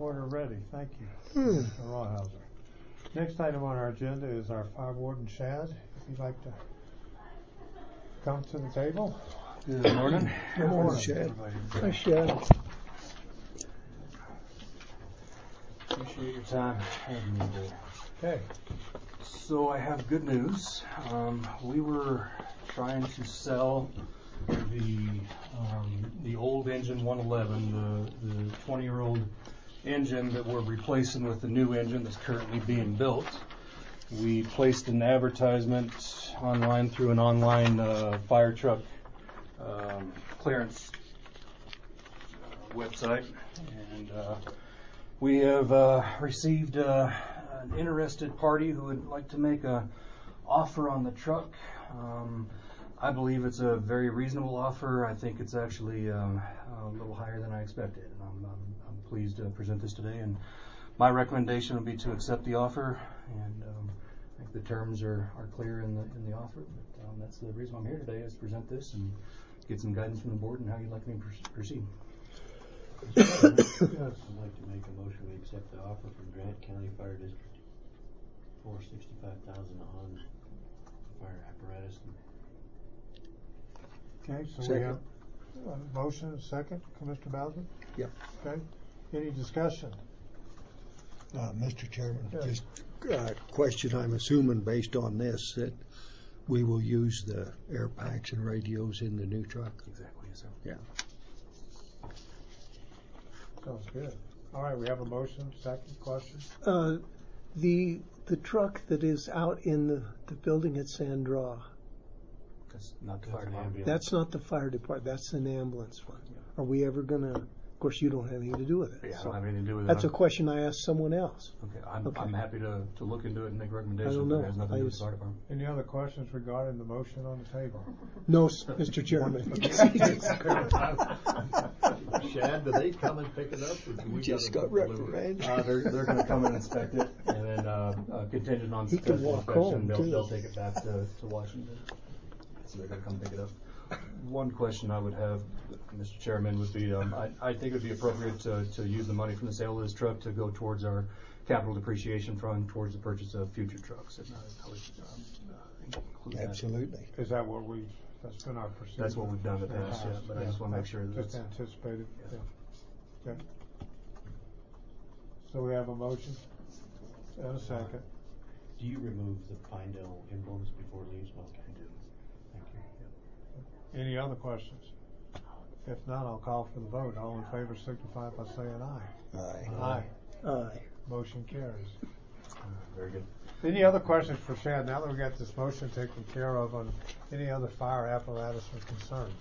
recorder ready. Thank you, Mr. Rawhauser. Next item on our agenda is our fire warden, Shad. If you'd like to come to the table. Good morning. Good morning, Shad. Hi, Shad. Appreciate your time having me there. Okay. So I have good news. We were trying to sell the old engine 111, the 20-year-old engine that we're replacing with the new engine that's currently being built. We placed an advertisement online through an online fire truck clearance website, and we have received an interested party who would like to make an offer on the truck. I believe it's a very reasonable offer. I think it's actually a little higher than I expected. I'm pleased to present this today, and my recommendation would be to accept the offer. And I think the terms are clear in the offer. But that's the reason I'm here today, is to present this and get some guidance from the board and how you'd like me to proceed. Yes. I'd like to make a motion we accept the offer from Grant County Fire District for $65,000 on fire apparatus. Okay, so Second. we have a motion, a second, Commissioner Bowser? Yep. Okay. Any discussion? Mr. Chairman, Yes. just a question. I'm assuming based on this that we will use the air packs and radios in the new truck. Exactly, yes, sir. Yeah. Sounds good. All right, we have a motion, second, question? The truck that is out in the building at Sandra, That's not the fire department. that's not the fire department, that's an ambulance one. Are we ever gonna, of course you don't have anything to do with it. Yeah, I so don't have anything to do with it. that's a question I asked someone else. Okay, Okay. I'm happy to look into it and make recommendations. I don't know. It has nothing to do with the I fire department. Any other questions regarding the motion on the table? No, Mr. Chairman. Shad, do they come and pick it up? Or do we Just gotta got deliver it? reprimanded. They're going to come and inspect it, and then contingent on He can successful walk inspection, home, they'll too. take it back to Washington. So they're going to come pick it up. One question I would have, Mr. Chairman, would be I think it would be appropriate to use the money from the sale of this truck to go towards our capital depreciation fund, towards the purchase of future trucks. And I would include that. Absolutely. Is that what that's been our procedure? That's what we've done in the past, yeah, but I just want to make sure that Just that's anticipated, Yes. yeah. Okay. So we have a motion and a second. Do you remove the Pinedale emblems before it leaves? Okay, I do. Thank you. Any other questions? If not, I'll call for the vote. All in favor signify by saying aye. Aye. Aye. Motion carries. very good. Any other questions for Shad? Now that we got this motion taken care of, on any other fire apparatus or concerns?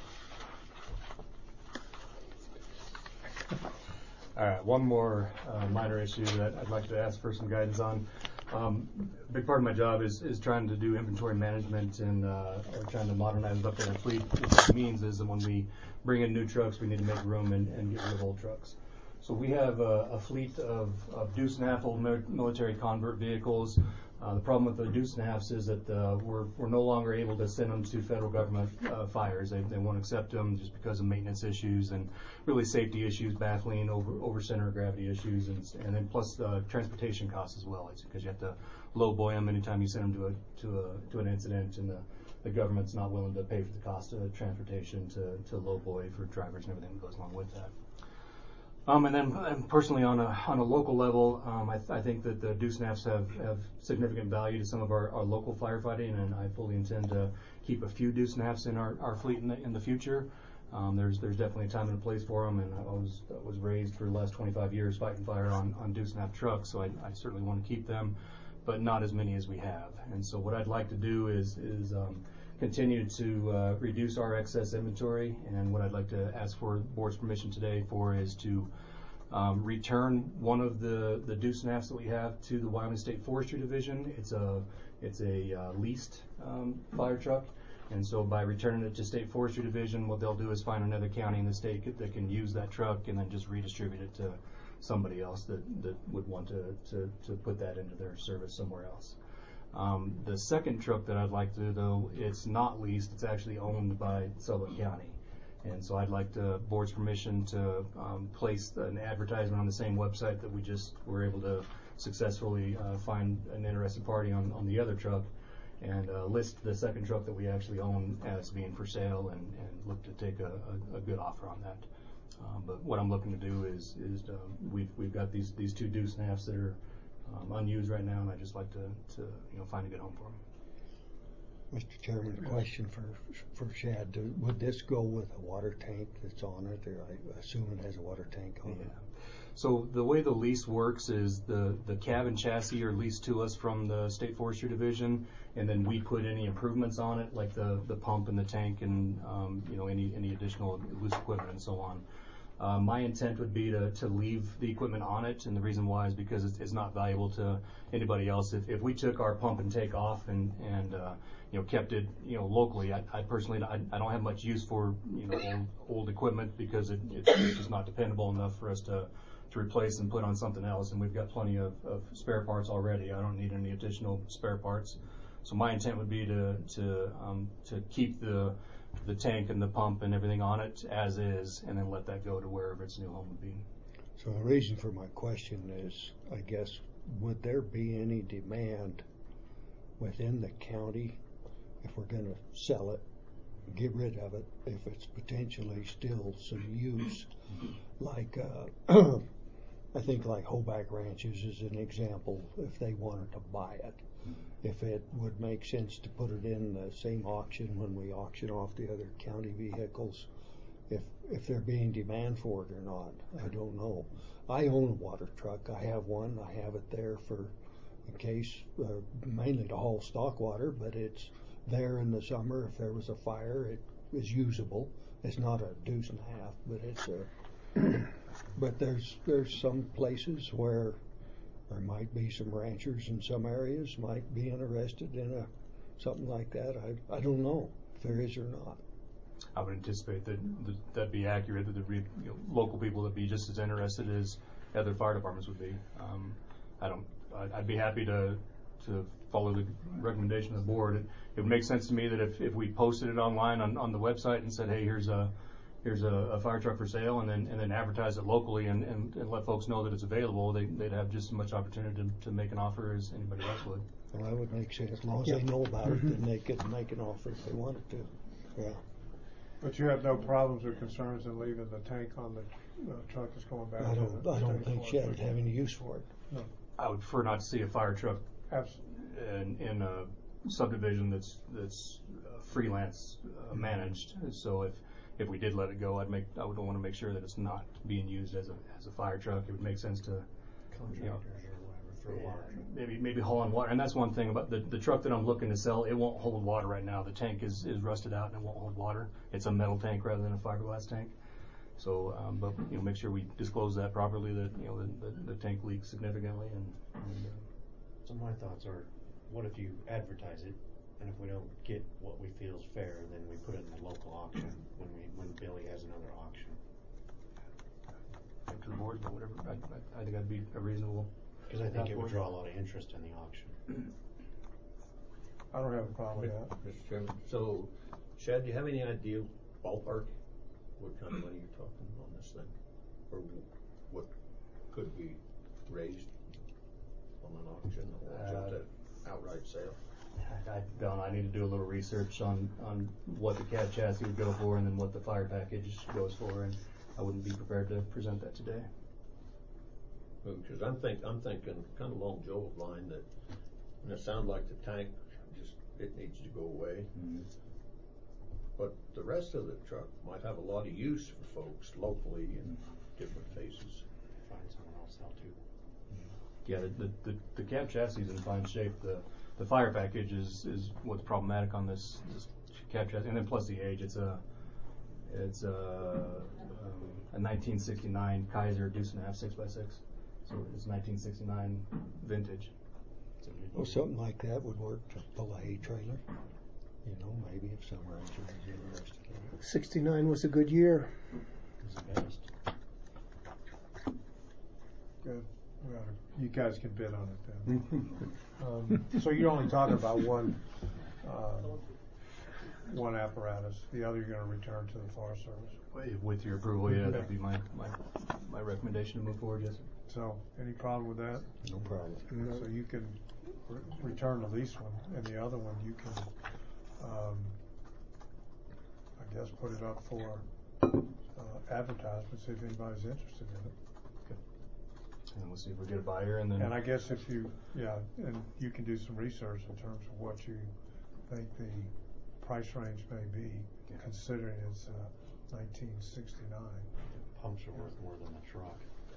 All right, one more minor issue that I'd like to ask for some guidance on. A big part of my job is trying to do inventory management and or trying to modernize and update our fleet. What it means is that when we bring in new trucks, we need to make room and get rid of old trucks. So we have a fleet of deuce and a half old military convert vehicles. The problem with the deuce and a halves is that we're no longer able to send them to federal government fires. They won't accept them just because of maintenance issues and really safety issues, baffling, over center of gravity issues, and then plus transportation costs as well. It's because you have to low buoy them anytime you send them to an incident, and the government's not willing to pay for the cost of transportation to low buoy for drivers and everything that goes along with that. And personally, on a local level, I think that the deuce and a halves have significant value to some of our local firefighting, and I fully intend to keep a few deuce and a halves in our fleet in the future. There's definitely a time and a place for them, and I was raised for the last 25 years fighting fire on deuce and a half trucks, so I certainly want to keep them, but not as many as we have. And so what I'd like to do is continue to reduce our excess inventory, and what I'd like to ask for the board's permission today for is to return one of the deuce and a halves that we have to the Wyoming State Forestry Division. It's a leased fire truck, and so by returning it to State Forestry Division, what they'll do is find another county in the state that can use that truck and then just redistribute it to somebody else that would want to put that into their service somewhere else. The second truck that I'd like to do, though, it's not leased, it's actually owned by Suffolk County. And so I'd like the board's permission to place an advertisement on the same website that we just were able to successfully find an interested party on the other truck, and list the second truck that we actually own as being for sale, and look to take a good offer on that. But what I'm looking to do is we've got these two deuce and a halfs that are unused right now, and I'd just like to find a good home for them. Mr. Chairman, a question for Shad. Would this go with a water tank that's on it, or I assume it has a water tank on it? So the way the lease works is the cab and chassis are leased to us from the State Forestry Division, and then we put any improvements on it, like the pump and the tank, and any additional loose equipment and so on. My intent would be to leave the equipment on it, and the reason why is because it's not valuable to anybody else. If we took our pump and take off and kept it locally, I personally I don't have much use for old equipment, because it's just not dependable enough for us to replace and put on something else, and we've got plenty of spare parts already. I don't need any additional spare parts. So my intent would be to keep the tank and the pump and everything on it as is, and then let that go to wherever its new home would be. So the reason for my question is, I guess, would there be any demand within the county if we're going to sell it, get rid of it, if it's potentially still some use? Like, I think like Hoback Ranches is an example, if they wanted to buy it. If it would make sense to put it in the same auction when we auction off the other county vehicles, if there being demand for it or not, I don't know. I own a water truck. I have one. I have it there for in case, mainly to haul stock water, but it's there in the summer. If there was a fire, it is usable. It's not a deuce and a half, but it's a. But there's some places where there might be some ranchers in some areas might be interested in something like that. I don't know if there is or not. I would anticipate that'd be accurate, that there'd be local people that'd be just as interested as other fire departments would be. I'd be happy to follow the recommendation of the board. It would make sense to me that if we posted it online on the website and said, hey, here's a fire truck for sale, and then advertise it locally and let folks know that it's available, they'd have just as much opportunity to make an offer as anybody else would. Well, that would make sense. As long as they know about it, then they could make an offer if they wanted to. Yeah. But you have no problems or concerns in leaving the tank on the truck that's going back? I don't think Shad would have any use for it. No. I would prefer not to see a fire truck in a subdivision that's freelance managed. So if we did let it go, I would want to make sure that it's not being used as a fire truck. It would make sense to maybe haul on water. And that's one thing about the truck that I'm looking to sell. It won't hold water right now. The tank is rusted out and it won't hold water. It's a metal tank rather than a fiberglass tank. So, but make sure we disclose that properly. That the tank leaks significantly. So my thoughts are, what if you advertise it, and if we don't get what we feel is fair, then we put it in the local auction when Billy has another auction. Up to the board, but whatever. I think that'd be a reasonable. Because I think it would draw a lot of interest in the auction. I don't have a problem with that. Mr. Chairman, so Shad, do you have any idea, ballpark, what kind of money you're talking on this thing? Or what could be raised on an auction or just an outright sale? I don't know. I need to do a little research on what the cab chassis would go for and then what the fire package goes for, and I wouldn't be prepared to present that today. Because I'm thinking kind of along Joel's line that, and it sounds like the tank it needs to go away. Mm-hmm. But the rest of the truck might have a lot of use for folks locally in different phases. Find someone else out too. Yeah, the cab chassis is in fine shape. The fire package is what's problematic on this cab chassis, and then plus the age. It's a 1969 Kaiser deuce and a half 6x6. So it's 1969 vintage. Well, something like that would work to pull a hay trailer. Maybe if some rancher is interested in it. 69 was a good year. It's the best. Good. Well, you guys can bid on it then. So you're only talking about one one apparatus. The other you're going to return to the Forest Service. With your approval, yeah, that'd be my recommendation to move forward, yes, sir. So, any problem with that? No problem. So you can return the lease one, and the other one you can, I guess, put it up for advertisement, see if anybody's interested in it. And we'll see if we get a buyer, and then. And I guess if you, and you can do some research in terms of what you think the price range may be, considering it's 1969. Pumps are worth more than a truck.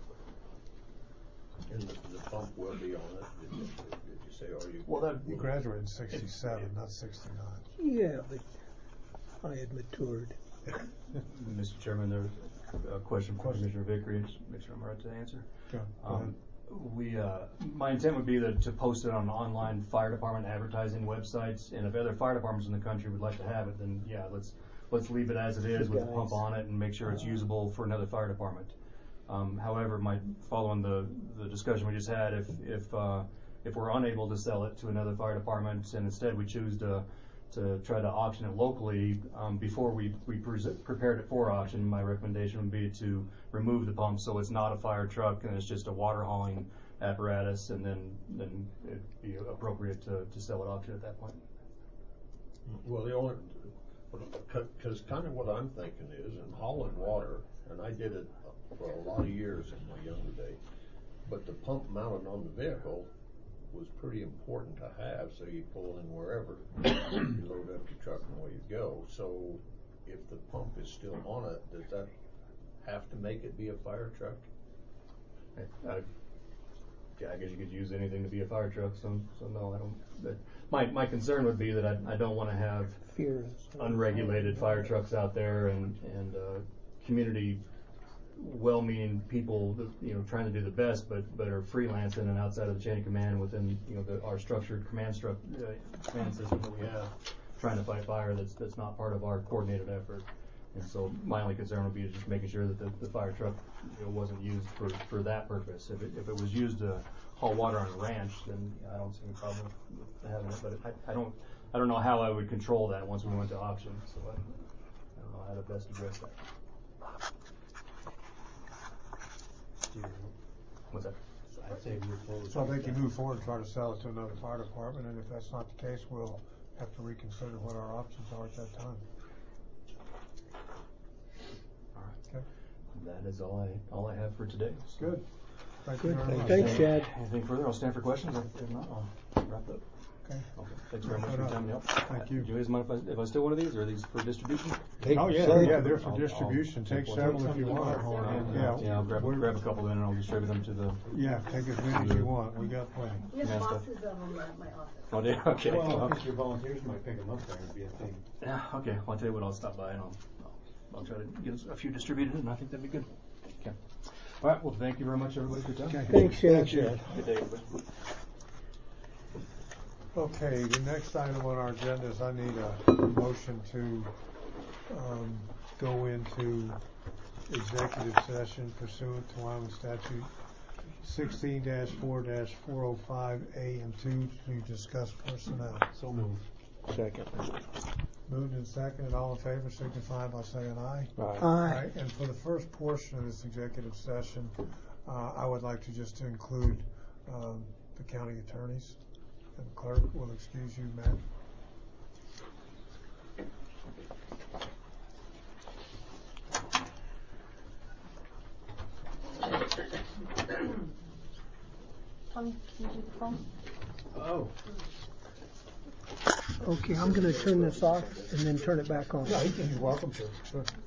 And the pump will be on it, did you say, or you? Well, You graduated in 67, not 69. Yeah, but I had matured. Mr. Chairman, there's a question for Commissioner Vickery, just make sure I'm right to answer. Go ahead. My intent would be to post it on online fire department advertising websites, and if other fire departments in the country would like to have it, then yeah, let's leave it as it is with the pump on it and make sure it's usable for another fire department. However, following the discussion we just had, if we're unable to sell it to another fire department and instead we choose to try to auction it locally, before we prepared it for auction, my recommendation would be to remove the pump so it's not a fire truck and it's just a water hauling apparatus, and then it'd be appropriate to sell at auction at that point. Well, the only, because kind of what I'm thinking is, in hauling water, and I did it for a lot of years in my younger day, but the pump mounted on the vehicle was pretty important to have, so you pull in wherever, you load up your truck and away you go. So if the pump is still on it, does that have to make it be a fire truck? I guess you could use anything to be a fire truck, so no, I don't. But my concern would be that I don't want to have unregulated fire trucks out there and community well-meaning people that, trying to do the best, but are freelancing and outside of the chain of command within our structured command system that we have, trying to fight fire that's not part of our coordinated effort. And so my only concern would be just making sure that the fire truck wasn't used for that purpose. If it was used to haul water on a ranch, then I don't see any problem with having it. But I don't know how I would control that once we went to auction. So I don't know how to best address that. What's that? I'd say move forward. So they can move forward and try to sell it to another fire department, and if that's not the case, we'll have to reconsider what our options are at that time. All right. Okay. That is all I have for today. So. Good. Thank you very much. Thanks, Chad. Anything further? I'll stand for questions. If not, I'll wrap up. Okay. Thanks very much for your time and help. Thank you. Do you guys mind if I steal one of these, or are these for distribution? Oh, yeah, Some. they're for I'll distribution. Take one. several if you want. Yeah, I'll grab a couple then, and I'll distribute them to the. Yeah, take as many as you want. We got plenty. We have Yeah, boxes of them at my office. Oh, yeah, okay. Well, I think your volunteers might pick them up there and be a thing. Yeah, okay. Well, I'll tell you what, I'll stop by and I'll try to get a few distributed, and I think that'd be good. Okay. All right. Well, thank you very much, everybody, for your time. Thanks, Chad. Good day, everybody. Okay, the next item on our agenda is I need a motion to go into executive session pursuant to Wyoming Statute 16-4-405A and 2 to discuss personnel. So moved. Second. Moved and seconded. All in favor signify by saying aye. Aye. And for the first portion of this executive session, I would like to just include the county attorneys. And the clerk will excuse you, Matt. Tommy, can you do the phone? Oh. Okay, I'm going to turn this off and then turn it back on. You're welcome to. Sure.